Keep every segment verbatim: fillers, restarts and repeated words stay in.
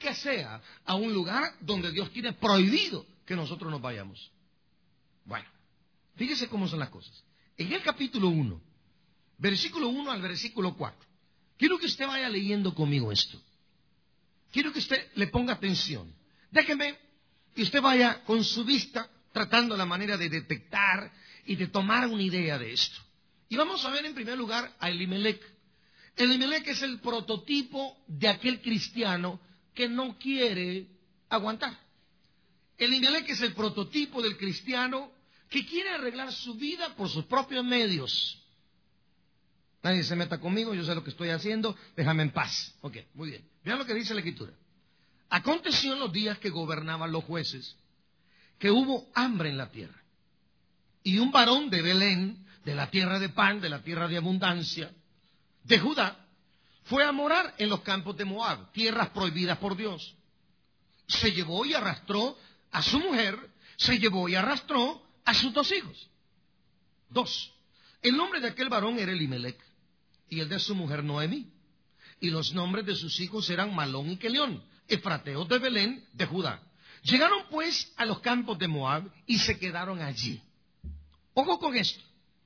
que sea a un lugar donde Dios tiene prohibido que nosotros nos vayamos. Bueno, fíjese cómo son las cosas. En el capítulo uno, versículo uno al versículo cuatro, quiero que usted vaya leyendo conmigo esto. Quiero que usted le ponga atención. Déjeme que usted vaya con su vista tratando la manera de detectar y de tomar una idea de esto. Y vamos a ver en primer lugar a Elimelec. Elimelec es el prototipo de aquel cristiano que no quiere aguantar. Elimelec es el prototipo del cristiano que quiere arreglar su vida por sus propios medios. Nadie se meta conmigo, yo sé lo que estoy haciendo, déjame en paz. Ok, muy bien. Vean lo que dice la Escritura. Aconteció en los días que gobernaban los jueces, que hubo hambre en la tierra. Y un varón de Belén, de la tierra de pan, de la tierra de abundancia, de Judá, fue a morar en los campos de Moab, tierras prohibidas por Dios. Se llevó y arrastró a su mujer, se llevó y arrastró a sus dos hijos. Dos. El nombre de aquel varón era Elimelec, y el de su mujer Noemí. Y los nombres de sus hijos eran Malón y Quelión, efrateos de Belén, de Judá. Llegaron pues a los campos de Moab y se quedaron allí. Ojo con esto.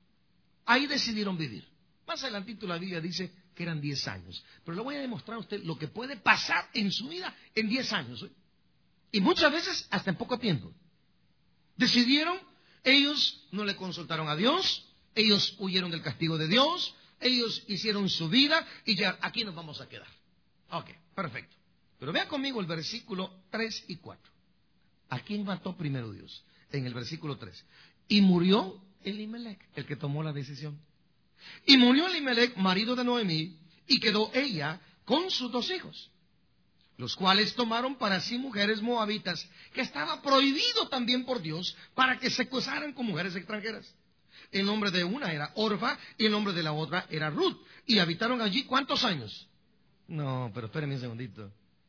Ahí decidieron vivir. Más adelantito la Biblia dice que eran diez años. Pero le voy a demostrar a usted lo que puede pasar en su vida en diez años. ¿eh? Y muchas veces hasta en poco tiempo. Decidieron, ellos no le consultaron a Dios, ellos huyeron del castigo de Dios, ellos hicieron su vida y ya aquí nos vamos a quedar. Ok, perfecto. Pero vea conmigo el versículo tres y cuatro. ¿A quién mató primero Dios? En el versículo tres. Y murió Elimelec, el que tomó la decisión. Y murió Elimelec, marido de Noemí, y quedó ella con sus dos hijos, los cuales tomaron para sí mujeres moabitas, que estaba prohibido también por Dios para que se casaran con mujeres extranjeras. El nombre de una era Orfa y el nombre de la otra era Ruth. Y habitaron allí ¿cuántos años? No, pero espérenme un segundito.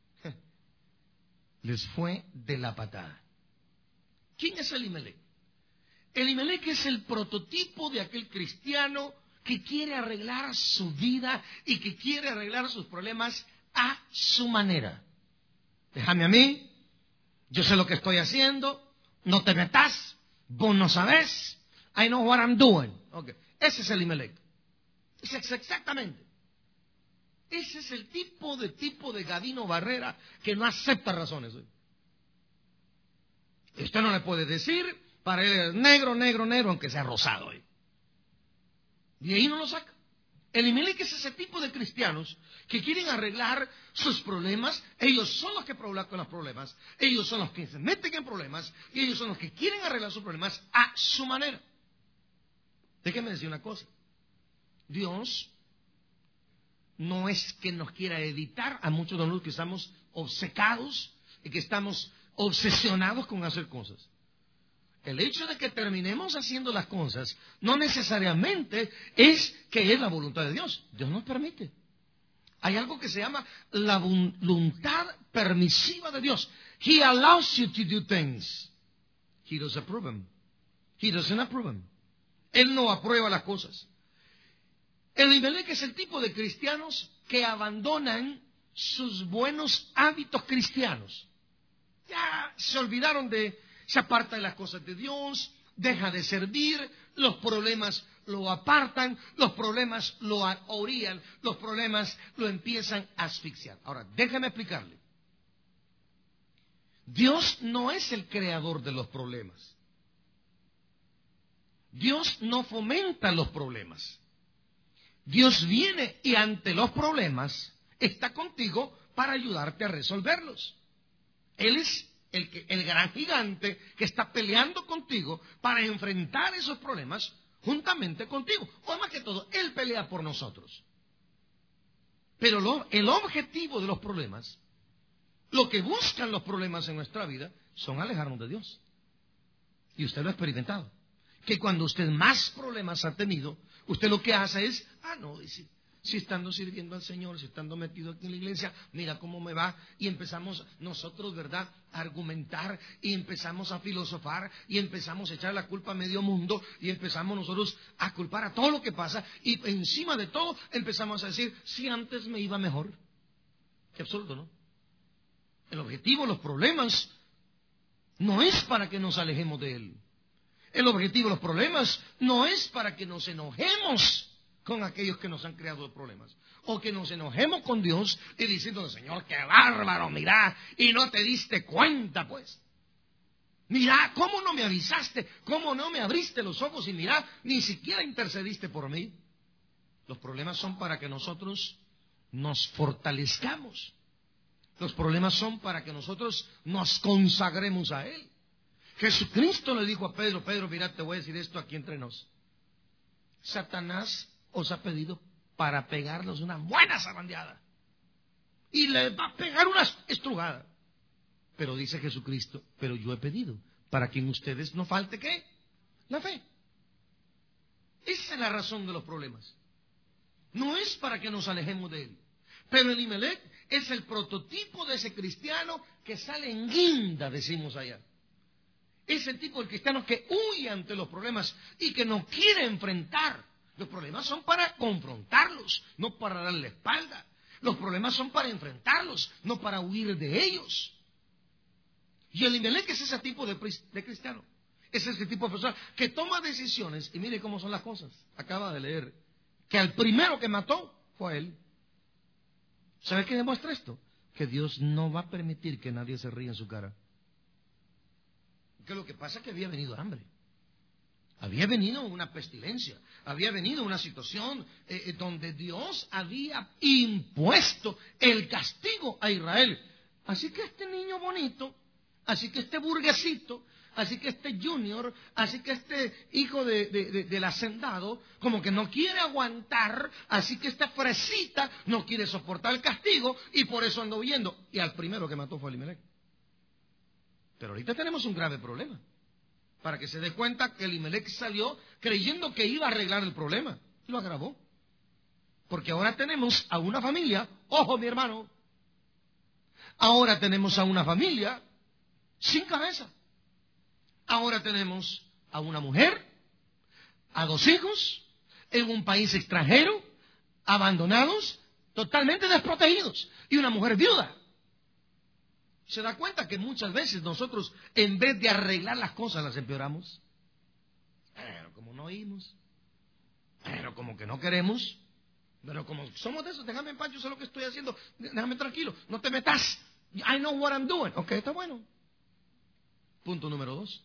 Les fue de la patada. ¿Quién es Elimelec? Elimelec es el prototipo de aquel cristiano que quiere arreglar su vida y que quiere arreglar sus problemas a su manera. Déjame a mí, yo sé lo que estoy haciendo, no te metas, vos no sabés, I know what I'm doing. Okay. Ese es Elimelec. Ese es exactamente. Ese es el tipo de tipo de Gavino Barrera que no acepta razones. Usted no le puede decir, para él es negro, negro, negro, aunque sea rosado. ¿eh? Y ahí no lo saca. Elimelec es ese tipo de cristianos que quieren arreglar sus problemas. Ellos son los que provocan los problemas. Ellos son los que se meten en problemas. Y ellos son los que quieren arreglar sus problemas a su manera. Déjeme decir una cosa. Dios no es que nos quiera evitar a muchos de nosotros que estamos obcecados y que estamos obsesionados con hacer cosas. El hecho de que terminemos haciendo las cosas no necesariamente es que es la voluntad de Dios. Dios nos permite. Hay algo que se llama la voluntad permisiva de Dios. He allows you to do things. He doesn't approve them. He doesn't approve them. Él no aprueba las cosas. El Elimelec es el tipo de cristianos que abandonan sus buenos hábitos cristianos. Ya se olvidaron de... Se aparta de las cosas de Dios, deja de servir, los problemas lo apartan, los problemas lo orillan, los problemas lo empiezan a asfixiar. Ahora, déjeme explicarle. Dios no es el creador de los problemas. Dios no fomenta los problemas. Dios viene y ante los problemas está contigo para ayudarte a resolverlos. Él es El, que, el gran gigante que está peleando contigo para enfrentar esos problemas juntamente contigo. O más que todo, Él pelea por nosotros. Pero lo, el objetivo de los problemas, lo que buscan los problemas en nuestra vida, son alejarnos de Dios. Y usted lo ha experimentado. Que cuando usted más problemas ha tenido, usted lo que hace es, ah, no, dice, si estando sirviendo al Señor, si estando metido aquí en la iglesia, mira cómo me va. Y empezamos nosotros, ¿verdad?, a argumentar y empezamos a filosofar y empezamos a echar la culpa a medio mundo y empezamos nosotros a culpar a todo lo que pasa y encima de todo empezamos a decir, si antes me iba mejor. Qué absurdo, ¿no? El objetivo de los problemas no es para que nos alejemos de Él. El objetivo de los problemas no es para que nos enojemos con aquellos que nos han creado problemas. O que nos enojemos con Dios y diciendo, Señor, qué bárbaro, mira, y no te diste cuenta, pues. Mira, ¿cómo no me avisaste? ¿Cómo no me abriste los ojos? Y mira, ni siquiera intercediste por mí. Los problemas son para que nosotros nos fortalezcamos. Los problemas son para que nosotros nos consagremos a Él. Jesucristo le dijo a Pedro, Pedro, mira, te voy a decir esto aquí entre nos. Satanás os ha pedido para pegarnos una buena zarandeada. Y le va a pegar una estrugada. Pero dice Jesucristo, pero yo he pedido para que en ustedes no falte, ¿qué? La fe. Esa es la razón de los problemas. No es para que nos alejemos de Él. Pero Elimelech es el prototipo de ese cristiano que sale en guinda, decimos allá. Ese tipo de cristiano que huye ante los problemas y que no quiere enfrentar. Los problemas son para confrontarlos, no para darle la espalda. Los problemas son para enfrentarlos, no para huir de ellos. Y Elimelech es ese tipo de, de cristiano. Es ese tipo de persona que toma decisiones. Y mire cómo son las cosas. Acaba de leer que al primero que mató fue a él. ¿Sabe qué demuestra esto? Que Dios no va a permitir que nadie se ría en su cara. Que lo que pasa es que había venido hambre. Había venido una pestilencia. Había venido una situación eh, donde Dios había impuesto el castigo a Israel. Así que este niño bonito, así que este burguesito, así que este junior, así que este hijo de, de, de, del hacendado, como que no quiere aguantar, así que esta fresita no quiere soportar el castigo y por eso anda huyendo. Y al primero que mató fue Elimelech. Pero ahorita tenemos un grave problema. Para que se dé cuenta que Elimelech salió creyendo que iba a arreglar el problema. Y lo agravó. Porque ahora tenemos a una familia, ojo mi hermano, ahora tenemos a una familia sin cabeza. Ahora tenemos a una mujer, a dos hijos, en un país extranjero, abandonados, totalmente desprotegidos, y una mujer viuda. ¿Se da cuenta que muchas veces nosotros, en vez de arreglar las cosas, las empeoramos? Pero como no oímos, pero como que no queremos, pero como somos de esos, déjame en paz, yo sé lo que estoy haciendo, déjame tranquilo, no te metas, I know what I'm doing. Ok, está bueno. Punto número dos.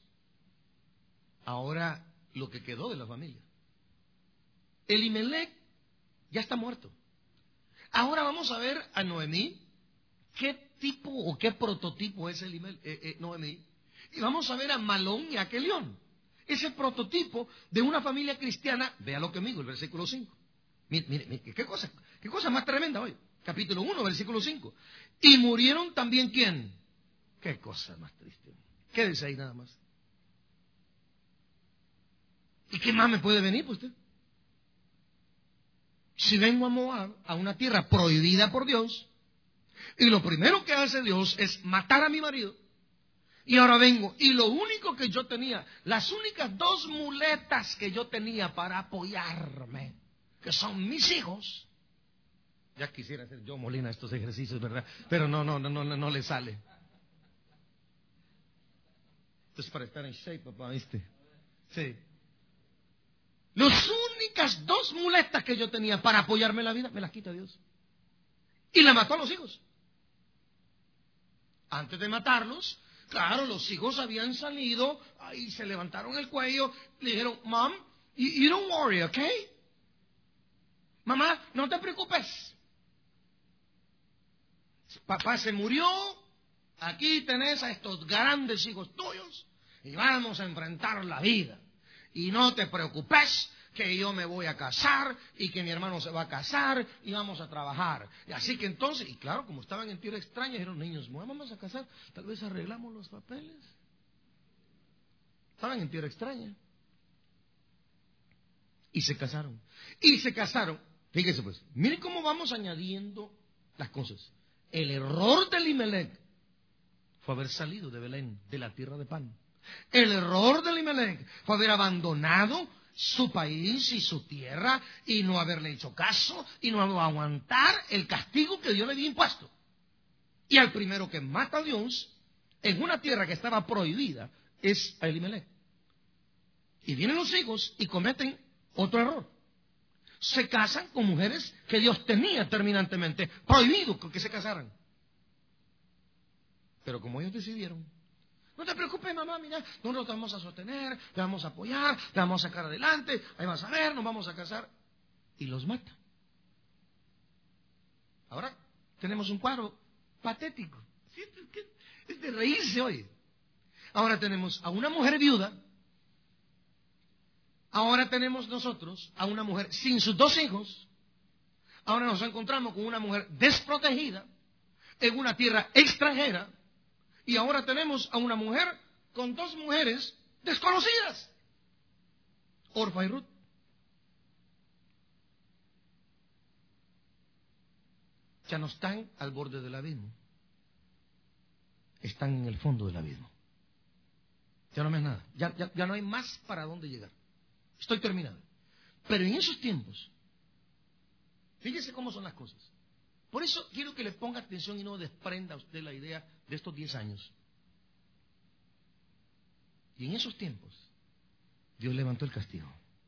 Ahora lo que quedó de la familia. Elimelech ya está muerto. Ahora vamos a ver a Noemí. ¿Qué tipo o qué prototipo es Elimelech, eh, eh, Noemí? Y vamos a ver a Malón y a Kelión. Ese prototipo de una familia cristiana. Vea lo que me digo, el versículo cinco. Mire, mire, mire, qué cosa, qué cosa más tremenda hoy. Capítulo uno, versículo cinco. Y murieron también ¿quién? Qué cosa más triste. Quédese ahí nada más. ¿Y qué más me puede venir por usted? Si vengo a Moab, a una tierra prohibida por Dios, y lo primero que hace Dios es matar a mi marido, y ahora vengo, y lo único que yo tenía, las únicas dos muletas que yo tenía para apoyarme, que son mis hijos, ya quisiera hacer yo, Molina, estos ejercicios, ¿verdad? Pero no, no, no, no, no le sale. Esto es para estar en shape, papá, ¿viste? Sí. Las únicas dos muletas que yo tenía para apoyarme en la vida, me las quita Dios. Y le mató a los hijos. Antes de matarlos, claro, los hijos habían salido, ahí se levantaron el cuello, le dijeron, Mom, you, you don't worry, ¿ok? Mamá, no te preocupes. Papá se murió, aquí tenés a estos grandes hijos tuyos y vamos a enfrentar la vida. Y no te preocupes que yo me voy a casar y que mi hermano se va a casar y vamos a trabajar. Y así que entonces, y claro, como estaban en tierra extraña, dijeron, niños, vamos a casar, tal vez arreglamos los papeles. Estaban en tierra extraña. Y se casaron. Y se casaron. Fíjese pues, miren cómo vamos añadiendo las cosas. El error de Elimelech fue haber salido de Belén, de la tierra de pan. El error de Elimelech fue haber abandonado su país y su tierra y no haberle hecho caso y no aguantar el castigo que Dios le había impuesto. Y al primero que mata a Dios en una tierra que estaba prohibida es a Elimelech. Y vienen los hijos y cometen otro error. Se casan con mujeres que Dios tenía terminantemente prohibido que se casaran. Pero como ellos decidieron, no te preocupes, mamá, mira, nosotros te vamos a sostener, te vamos a apoyar, te vamos a sacar adelante, ahí vas a ver, nos vamos a casar. Y los mata. Ahora tenemos un cuadro patético. ¿Sí? Es de reírse hoy. Ahora tenemos a una mujer viuda. Ahora tenemos nosotros a una mujer sin sus dos hijos. Ahora nos encontramos con una mujer desprotegida en una tierra extranjera. Y ahora tenemos a una mujer con dos mujeres desconocidas. Orfa y Ruth. Ya no están al borde del abismo. Están en el fondo del abismo. Ya no hay nada. Ya, ya, ya no hay más para dónde llegar. Estoy terminando. Pero en esos tiempos, fíjese cómo son las cosas. Por eso quiero que le ponga atención y no desprenda a usted la idea de estos diez años. Y en esos tiempos, Dios levantó el castigo.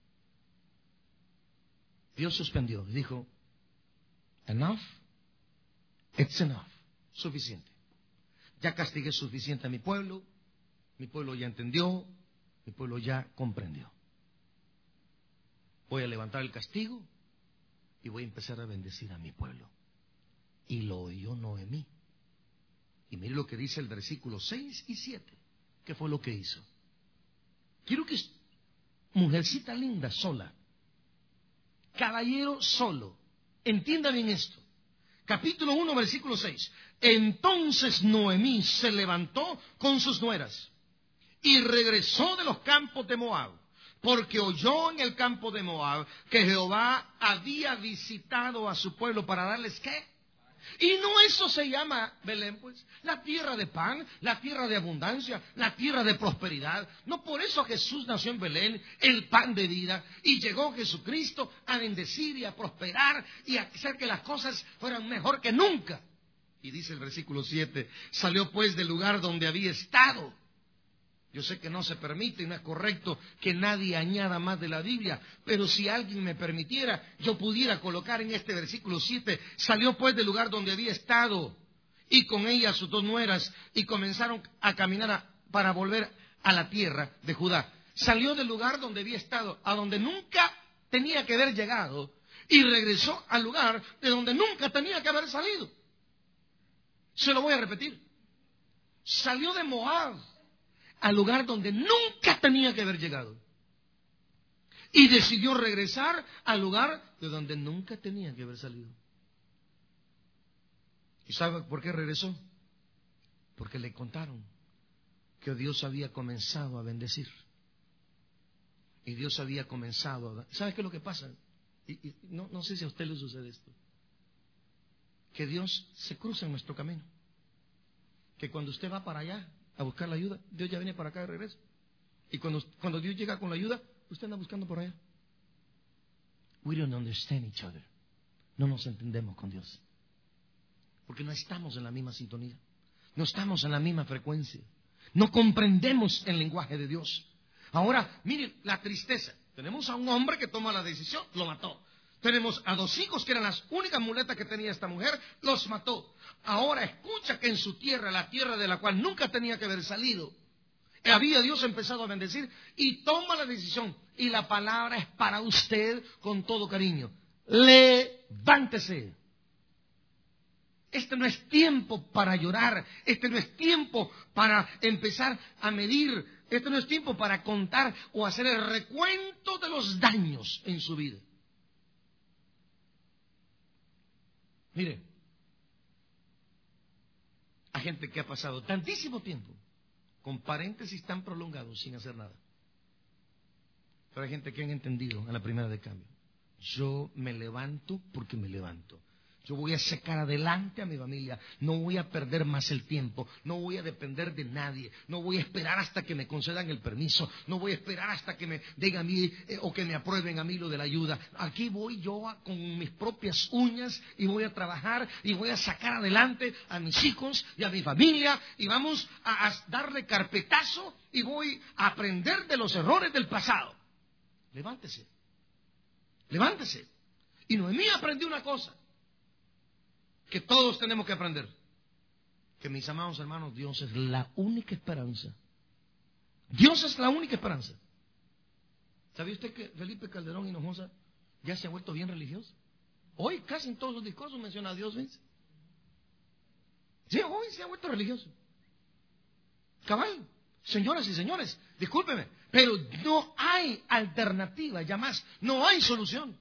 Dios suspendió. Dijo, enough, it's enough. Suficiente. Ya castigué suficiente a mi pueblo. Mi pueblo ya entendió. Mi pueblo ya comprendió. Voy a levantar el castigo y voy a empezar a bendecir a mi pueblo. Y lo oyó Noemí. Y mire lo que dice el versículo seis y siete. ¿Qué fue lo que hizo? Quiero que, mujercita linda, sola, caballero solo, entienda bien esto. Capítulo uno, versículo seis. Entonces Noemí se levantó con sus nueras y regresó de los campos de Moab, porque oyó en el campo de Moab que Jehová había visitado a su pueblo para darles ¿qué? Y no eso se llama Belén, pues, la tierra de pan, la tierra de abundancia, la tierra de prosperidad. No por eso Jesús nació en Belén, el pan de vida, y llegó Jesucristo a bendecir y a prosperar y a hacer que las cosas fueran mejor que nunca. Y dice el versículo siete, salió pues del lugar donde había estado. Yo sé que no se permite y no es correcto que nadie añada más de la Biblia, pero si alguien me permitiera, yo pudiera colocar en este versículo siete, salió pues del lugar donde había estado y con ella sus dos nueras y comenzaron a caminar a, para volver a la tierra de Judá. Salió del lugar donde había estado, a donde nunca tenía que haber llegado, y regresó al lugar de donde nunca tenía que haber salido. Se lo voy a repetir. Salió de Moab al lugar donde nunca tenía que haber llegado. Y decidió regresar al lugar de donde nunca tenía que haber salido. ¿Y sabe por qué regresó? Porque le contaron que Dios había comenzado a bendecir. Y Dios había comenzado a... ¿Sabe qué es lo que pasa? Y, y, no, no sé si a usted le sucede esto. Que Dios se cruza en nuestro camino. Que cuando usted va para allá a buscar la ayuda, Dios ya viene para acá de regreso. Y cuando, cuando Dios llega con la ayuda, usted anda buscando por allá. We don't understand each other. No nos entendemos con Dios. Porque no estamos en la misma sintonía. No estamos en la misma frecuencia. No comprendemos el lenguaje de Dios. Ahora, miren la tristeza. Tenemos a un hombre que toma la decisión, lo mató. Tenemos a dos hijos que eran las únicas muletas que tenía esta mujer, los mató. Ahora escucha que en su tierra, la tierra de la cual nunca tenía que haber salido, había Dios empezado a bendecir y toma la decisión. Y la palabra es para usted con todo cariño. Levántese. Este no es tiempo para llorar. Este no es tiempo para empezar a medir. Este no es tiempo para contar o hacer el recuento de los daños en su vida. Mire, hay gente que ha pasado tantísimo tiempo con paréntesis tan prolongados sin hacer nada. Pero hay gente que han entendido a la primera de cambio. Yo me levanto porque me levanto. Yo voy a sacar adelante a mi familia. No voy a perder más el tiempo. No voy a depender de nadie. No voy a esperar hasta que me concedan el permiso. No voy a esperar hasta que me den a mí eh, o que me aprueben a mí lo de la ayuda. Aquí voy yo a, con mis propias uñas y voy a trabajar y voy a sacar adelante a mis hijos y a mi familia. Y vamos a, a darle carpetazo y voy a aprender de los errores del pasado. Levántese. Levántese. Y Noemí aprendió una cosa que todos tenemos que aprender. Que, mis amados hermanos, Dios es la única esperanza. Dios es la única esperanza. ¿Sabía usted que Felipe Calderón Hinojosa ya se ha vuelto bien religioso? Hoy casi en todos los discursos menciona a Dios, ¿ves? Sí, hoy se ha vuelto religioso. Cabal, señoras y señores, discúlpeme, pero no hay alternativa, ya más, no hay solución.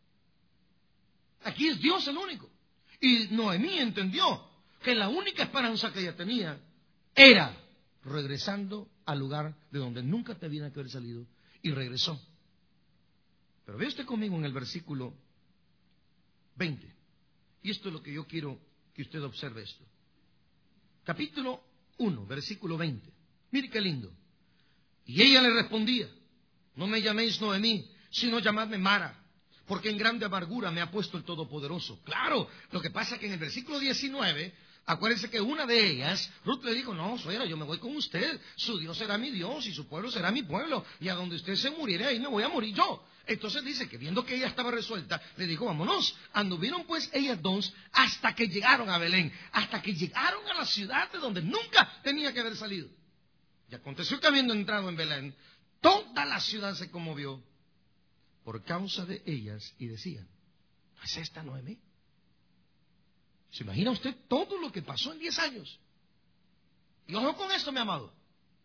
Aquí es Dios el único. Y Noemí entendió que la única esperanza que ella tenía era regresando al lugar de donde nunca tenía que haber salido, y regresó. Pero ve usted conmigo en el versículo veinte. Y esto es lo que yo quiero que usted observe esto. Capítulo uno, versículo veinte. Mire qué lindo. Y ella le respondía: no me llaméis Noemí, sino llamadme Mara, porque en grande amargura me ha puesto el Todopoderoso. Claro, lo que pasa es que en el versículo diecinueve, acuérdense que una de ellas, Ruth le dijo: no, suegra, yo me voy con usted, su Dios será mi Dios y su pueblo será mi pueblo, y a donde usted se muriere, ahí me voy a morir yo. Entonces dice que viendo que ella estaba resuelta, le dijo: vámonos. Anduvieron pues ellas dos hasta que llegaron a Belén, hasta que llegaron a la ciudad de donde nunca tenía que haber salido. Y aconteció que, habiendo entrado en Belén, toda la ciudad se conmovió por causa de ellas, y decían: ¿no es esta Noemí? ¿Se imagina usted todo lo que pasó en diez años? Y ojo con esto, mi amado,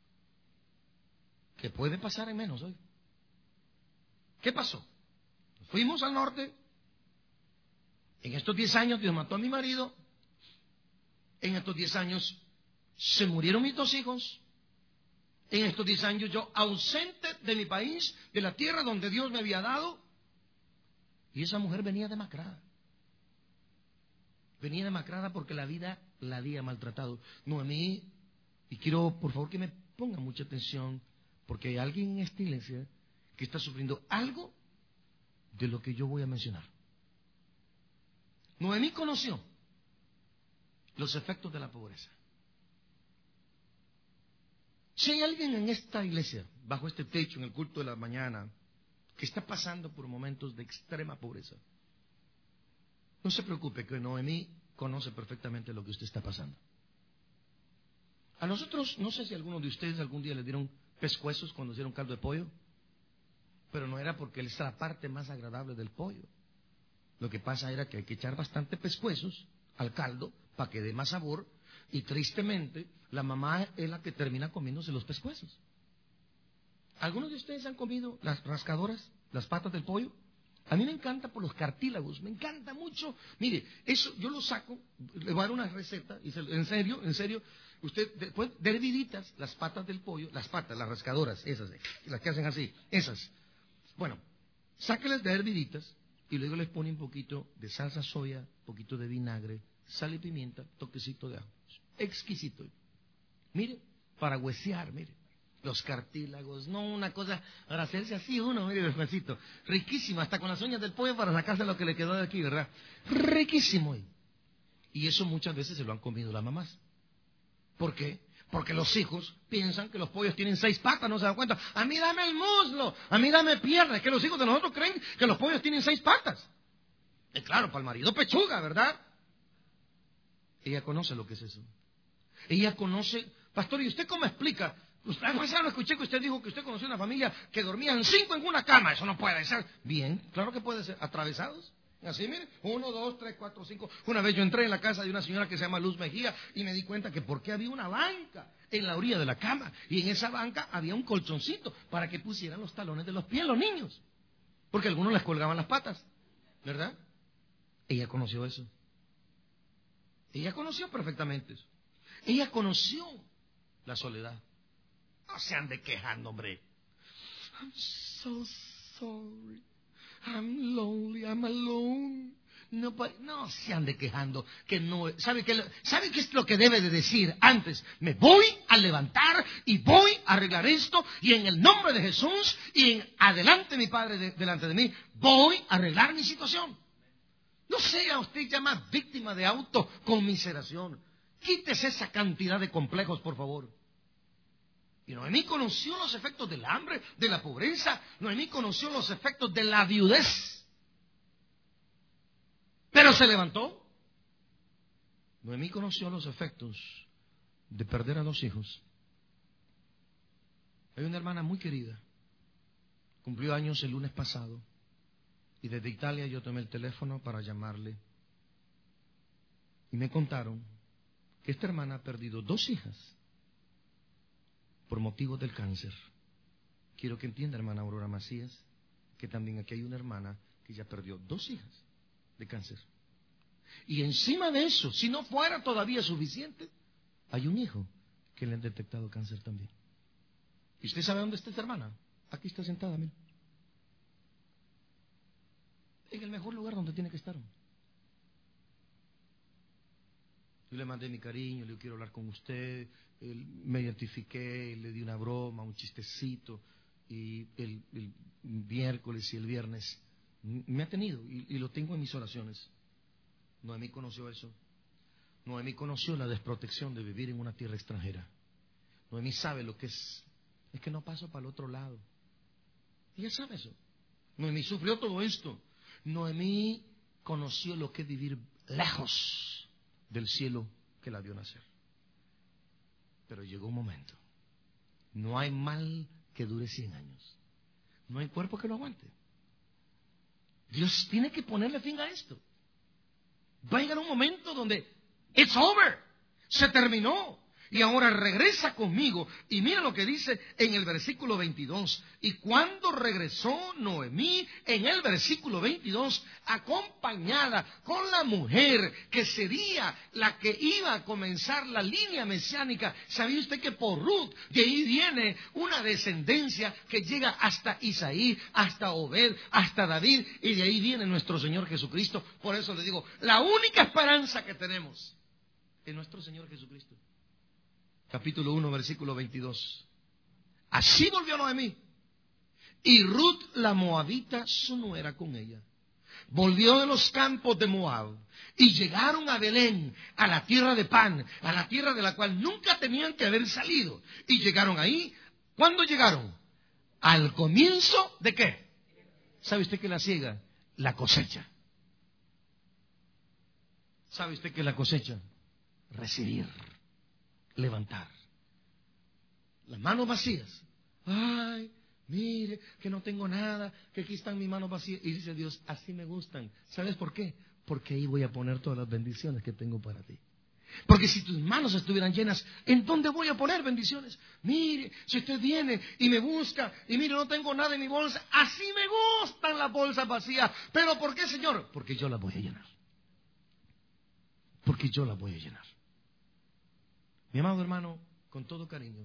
que puede pasar en menos hoy. ¿Qué pasó? Fuimos al norte. En estos diez años Dios mató a mi marido. En estos diez años se murieron mis dos hijos. En estos diez años yo ausente de mi país, de la tierra donde Dios me había dado. Y esa mujer venía demacrada. Venía demacrada porque la vida la había maltratado. Noemí, y quiero por favor que me pongan mucha atención, porque hay alguien en esta iglesia que está sufriendo algo de lo que yo voy a mencionar. Noemí conoció los efectos de la pobreza. Si hay alguien en esta iglesia, bajo este techo, en el culto de la mañana, que está pasando por momentos de extrema pobreza, no se preocupe, que Noemí conoce perfectamente lo que usted está pasando. A nosotros, no sé si algunos de ustedes algún día le dieron pescuezos cuando hicieron caldo de pollo, pero no era porque es la parte más agradable del pollo. Lo que pasa era que hay que echar bastante pescuezos al caldo para que dé más sabor, y tristemente la mamá es la que termina comiéndose los pescuezos. ¿Algunos de ustedes han comido las rascadoras, las patas del pollo? A mí me encanta por los cartílagos, me encanta mucho. Mire, eso yo lo saco, le voy a dar una receta, y se, en serio, en serio, usted después de herviditas las patas del pollo, las patas, las rascadoras, esas, las que hacen así, esas. Bueno, sáquelas de herviditas y luego les pone un poquito de salsa soya, un poquito de vinagre, sal y pimienta, toquecito de ajo. Exquisito. Mire, para huesear, mire. Los cartílagos, no una cosa para hacerse así uno, mire, despacito. Riquísimo, hasta con las uñas del pollo para sacarse lo que le quedó de aquí, ¿verdad? Riquísimo. Y eso muchas veces se lo han comido las mamás. ¿Por qué? Porque los hijos piensan que los pollos tienen seis patas, no se dan cuenta. A mí dame el muslo, a mí dame pierna. Es que los hijos de nosotros creen que los pollos tienen seis patas. Y claro, para el marido pechuga, ¿verdad? Ella conoce lo que es eso. Ella conoce, pastor, ¿y usted cómo explica? Usted, además, lo escuché que usted dijo que usted conoció una familia que dormían cinco en una cama. Eso no puede ser. Bien, claro que puede ser. Atravesados. Así, mire, uno, dos, tres, cuatro, cinco. Una vez yo entré en la casa de una señora que se llama Luz Mejía y me di cuenta que porque había una banca en la orilla de la cama, y en esa banca había un colchoncito para que pusieran los talones de los pies los niños, porque algunos les colgaban las patas, ¿verdad? Ella conoció eso. Ella conoció perfectamente eso. Ella conoció la soledad. No se ande quejando, hombre. I'm so sorry. I'm lonely, I'm alone. no, no se ande quejando. Que no, ¿sabe qué, ¿Sabe qué es lo que debe de decir antes? Me voy a levantar y voy a arreglar esto, y en el nombre de Jesús, y en adelante mi Padre de, delante de mí, voy a arreglar mi situación. No sea usted ya más víctima de autoconmiseración. Quítese esa cantidad de complejos, por favor. Y Noemí conoció los efectos del hambre, de la pobreza. Noemí conoció los efectos de la viudez. Pero se levantó. Noemí conoció los efectos de perder a dos hijos. Hay una hermana muy querida. Cumplió años el lunes pasado. Y desde Italia yo tomé el teléfono para llamarle. Y me contaron que esta hermana ha perdido dos hijas por motivos del cáncer. Quiero que entienda, hermana Aurora Macías, que también aquí hay una hermana que ya perdió dos hijas de cáncer. Y encima de eso, si no fuera todavía suficiente, hay un hijo que le han detectado cáncer también. ¿Y usted sabe dónde está esta hermana? Aquí está sentada, mire. En el mejor lugar donde tiene que estar. Yo le mandé mi cariño, le digo, quiero hablar con usted. Él, me identifiqué, le di una broma, un chistecito. Y el, el miércoles y el viernes me ha tenido y, y lo tengo en mis oraciones. Noemí conoció eso. Noemí conoció la desprotección de vivir en una tierra extranjera. Noemí sabe lo que es. Es que no paso para el otro lado. Ella sabe eso. Noemí sufrió todo esto. Noemí conoció lo que es vivir lejos del cielo que la vio nacer. Pero llegó un momento. No hay mal que dure cien años. No hay cuerpo que lo aguante. Dios tiene que ponerle fin a esto. Va a llegar un momento donde it's over. Se terminó. Y ahora regresa conmigo. Y mira lo que dice en el versículo veintidós. Y cuando regresó Noemí, en el versículo veintidós, acompañada con la mujer que sería la que iba a comenzar la línea mesiánica. ¿Sabía usted que por Ruth de ahí viene una descendencia que llega hasta Isaí, hasta Obed, hasta David? Y de ahí viene nuestro Señor Jesucristo. Por eso le digo, la única esperanza que tenemos es nuestro Señor Jesucristo. Capítulo uno, versículo veintidós. Así volvió Noemí, y Ruth la moabita, su nuera, con ella. Volvió de los campos de Moab, y llegaron a Belén, a la tierra de pan, a la tierra de la cual nunca tenían que haber salido. Y llegaron ahí. ¿Cuándo llegaron? Al comienzo de ¿qué? ¿Sabe usted qué es la siega? La cosecha. ¿Sabe usted qué es la cosecha? Recibir. Levantar las manos vacías. Ay, mire, que no tengo nada, que aquí están mis manos vacías. Y dice Dios, así me gustan. ¿Sabes por qué? Porque ahí voy a poner todas las bendiciones que tengo para ti. Porque si tus manos estuvieran llenas, ¿en dónde voy a poner bendiciones? Mire, si usted viene y me busca, y mire, no tengo nada en mi bolsa, así me gustan las bolsas vacías. ¿Pero por qué, Señor? Porque yo las voy a llenar. Porque yo las voy a llenar. Mi amado hermano, con todo cariño,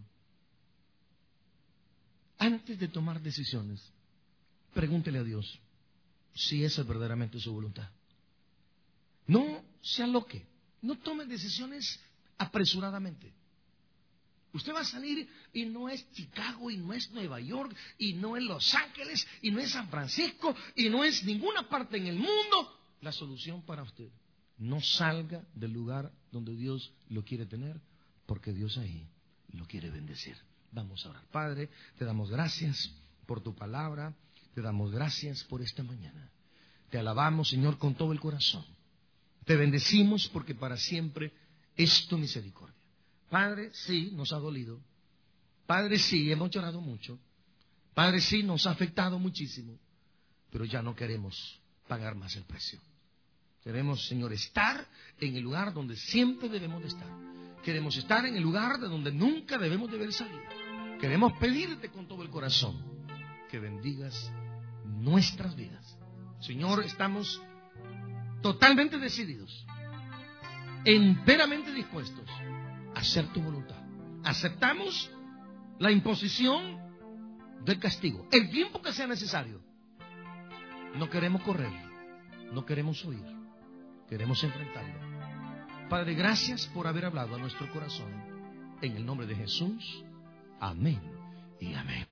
antes de tomar decisiones, pregúntele a Dios si esa es verdaderamente su voluntad. No se aloque, no tome decisiones apresuradamente. Usted va a salir y no es Chicago, y no es Nueva York, y no es Los Ángeles, y no es San Francisco, y no es ninguna parte en el mundo la solución para usted. No salga del lugar donde Dios lo quiere tener, porque Dios ahí lo quiere bendecir. Vamos a orar. Padre, te damos gracias por tu palabra, te damos gracias por esta mañana. Te alabamos, Señor, con todo el corazón. Te bendecimos porque para siempre es tu misericordia. Padre, sí, nos ha dolido. Padre, sí, hemos llorado mucho. Padre, sí, nos ha afectado muchísimo. Pero ya no queremos pagar más el precio. Queremos, Señor, estar en el lugar donde siempre debemos de estar. Queremos estar en el lugar de donde nunca debemos de haber salido. Queremos pedirte con todo el corazón que bendigas nuestras vidas. Señor, estamos totalmente decididos, enteramente dispuestos a hacer tu voluntad. Aceptamos la imposición del castigo, el tiempo que sea necesario. No queremos correr, no queremos huir. Queremos enfrentarlo. Padre, gracias por haber hablado a nuestro corazón. En el nombre de Jesús. Amén y amén.